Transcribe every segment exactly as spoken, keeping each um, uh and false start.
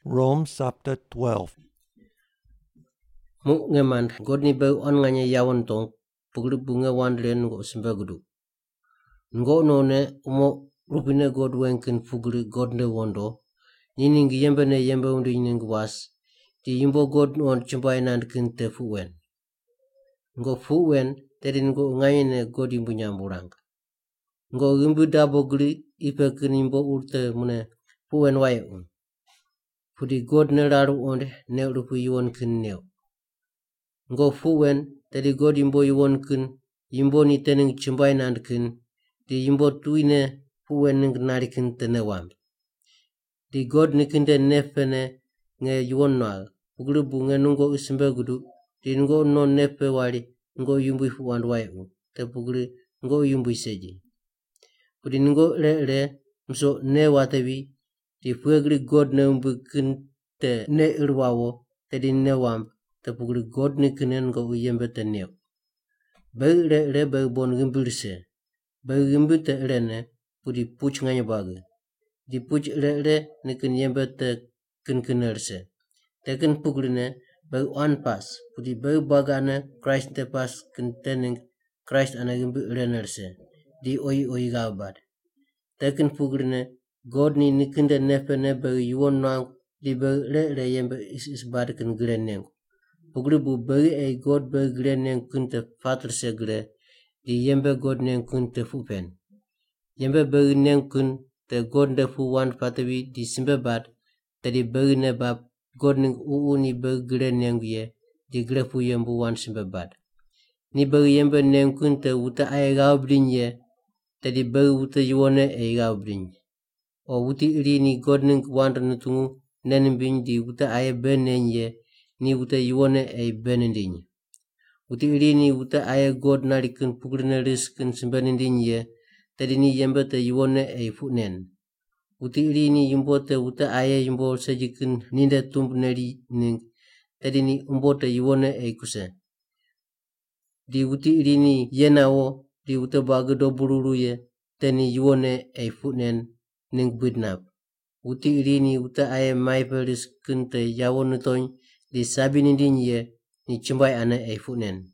Romans chapter twelve. Mu ngeman god ni be on nganya yawan tong puglu bunga wan len go simba gudu ngo no ne umo rupine god wenkin fuglu god ne wondo nini ngi yembe ne yembe undu ning was ti yimbo god on chimbai nan kin te fu wen ngo fu wen tedin ngo nganya ne god imbu nyamburang ngo imbu dabo gli ipe kin imbo urte mune fu wen wae un fudi god ne raru onde ne rupu yon kin neo ngo fu wen tedi god imbo yon kin imbo ni tening chimbai nan kin di imbo tuine fu wen ning nari kin tene wam di god ni kin de nefene nge yon nal uglu bu nge nungo isimbe gudu di ngo no nefe wali ngo yumbu fu wan wae u te pugli ngo yumbu seji pudi ngo le le mso ne watebi di fuegli god ne umbu kin te ne irwawo tedi ne wam te pugli god ni kinen ngo yembe te neo be le le be bon gimbirse be gimbi te rene pudi puch nganya bagi di puch le le ni kin yembe te kin kinerse te kin pugli ne be on pas pudi be bagane Christ te pas kin tening Christ ana gimbi renerse di oi oi gabad te kin pugli ne god ni nikinde nefe ne be yuon nang di be le le yembe is is bad kin greneng pugli bu be e god be greneng kin te fatr se gre di yembe god neng kun te fupen yembe be neng kun te god de fu wan fatwi di simbe bad te di be ne bab god ning u ni be greneng ye di gre fu yembu wan simbe bad ni be yembe neng kun te uta ay gabrin ye te di be uta yone ay gabrin o uti ri ni god ning wan nutungu nen bin di uta ay benen ye ni uta yone ay benendin uti ri ni uta ay god narikin pugrina riskin simbenendin ye tadi ni yembe te yone ay funen uti ri ni yimbo te uta ay yimbo sajikin ninde tump neri ning tadi ni umbo te yone ay kuse di uti ri ni yenawo di uta bagdo bururu ye teni yone ay funen ning bidnap uti ri ni uta ay mai peris kinte yawon ton di sabinindin ye ni chimbai ana ay funen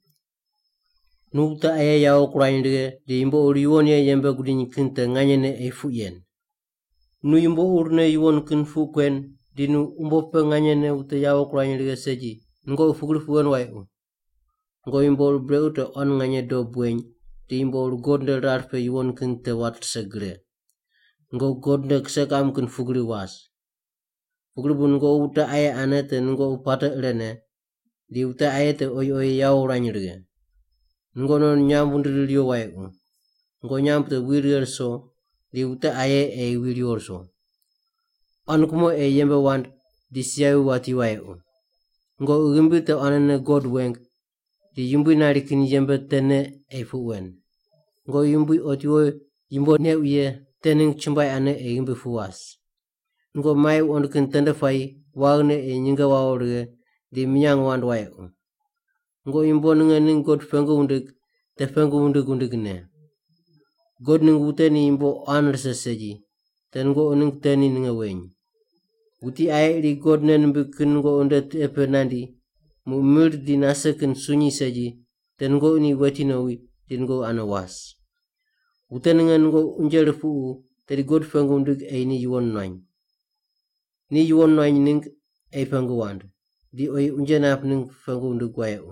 nu ta aya yaw krain de di imbo uriwon ye yembe gudin kinte nganye ne ay fuyen nu imbo urne yuwon kin fu kwen di nu umbo pe nganye ne uta yaw krain de seji ngo fugul fuwen wai u ngo imbo breu te on nganye do buen di imbo gonde rarfe yuwon kinte wat segre ngo gonde sekam kin fugul was fugul bun ngo uta aya anete ngo upata rene di uta ayete oy oy yaw ranyirge ngo non nyambundir liyo wae u ngo nyambte wirier so di uta aye e wirior so on kumo e yembe wan di siyawi wati wae u ngo ugimbi te onene god weng di yumbi nari kin yembe tene e fu wen ngo yumbi otiwo yimbo ne uye tening chimbai ane e yumbi fu was ngo mai on kin tende fai wagne e nyinga wawrge di minyang wan wae u ngo imbo nge ning god fengo undik te fengo undik undik ne god ning ute ni imbo honor seji ten ngo ning teni ninga wen uti ay di god nen bikin ngo undet epe nandi mu mir di nasekin sunyi seji ten ngo ni wetino wi ten ngo anawas ute nge ngo unjere fu te di god fengo undik ay ni yuon noin ni yuon noin ning ay fengo wand di oy unjenap ning fengo undik wae u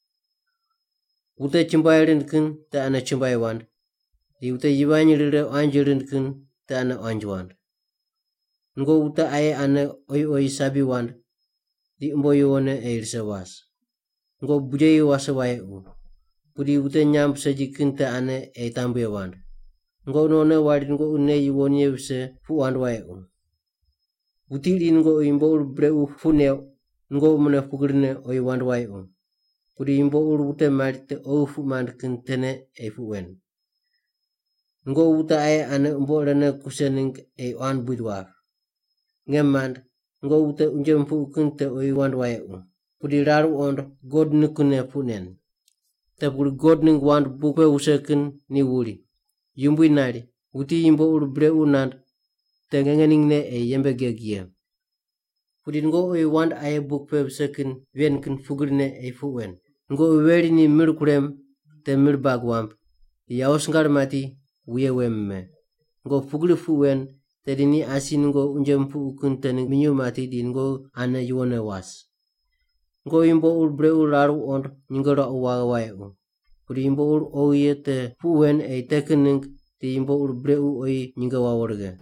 ute chimbai rin kin te ana chimbai wand di ute yibanyi rire anjirin kin te ana anjwand ngo ute ay ana oy oy sabi wand di umbo yone ay irse was ngo bujay wasa wae u pudi ute nyamp saji kin te ana ay tambe wand ngo none wadi ngo une yiwonye wise fu wand wae u uti rin ngo imbo bre u funeo ngo mune fugrine oy wand wae u pudi imbo urute marite ofu mankin tene e fuwen ngo uta ay ane umbo rene kusening e on budwa ngemand ngo ute unjem fu kinte oy wand wae u pudi raru on god nikune funen te pudi god ning wand bukwe usekin ni wuri yumbu nari uti imbo ur bre unand te ngengening ne e yembe gegie Pudin go oi wand aye book peb sekin ven kin fugurine ay fuwen. Ngo weri ni mir kurem te mir bagwamp. Yaos ngar mati wiye wemme. Ngo fuguri fuwen te dini asin ngo unjem fu kunten minyu mati din go ane yuone was. Ngo imbo ul bre ul raru on nyingora uwa wae u. Pudi imbo ul oye te fuwen ay tekening ti imbo ul bre u oi nyinga wawarge.